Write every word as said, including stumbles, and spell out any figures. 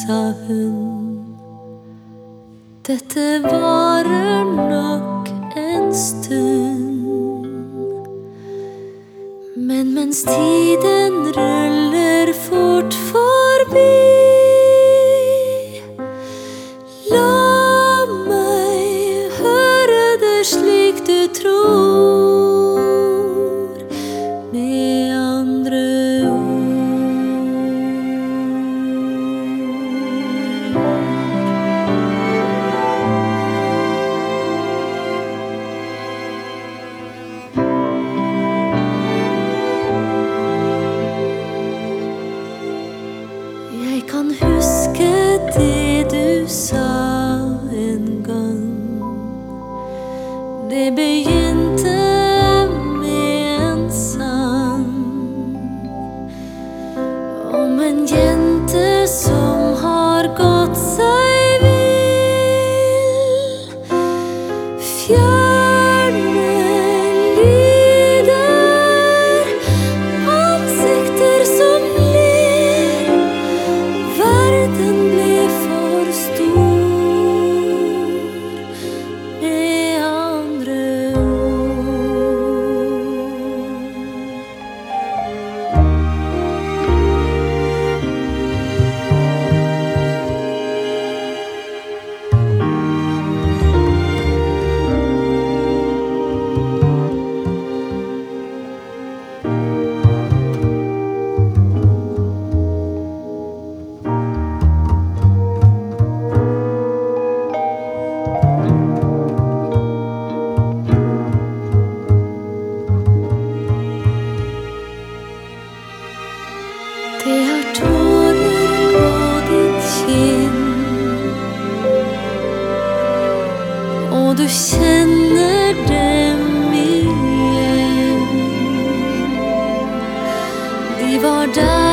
sa hun. Dette varer nok en stund, men mens tiden ruller fort forbi, la meg høre det slik du tror, med andre ord. Jeg kan huske det du sa en gang. Det begynte med en sang om en jente som har gått seg vill. Fjerne lyder, ansikter som ler. Verden ble for stor, med andre Det er tårer på ditt kinn, og du kjenner dem igjen. De var der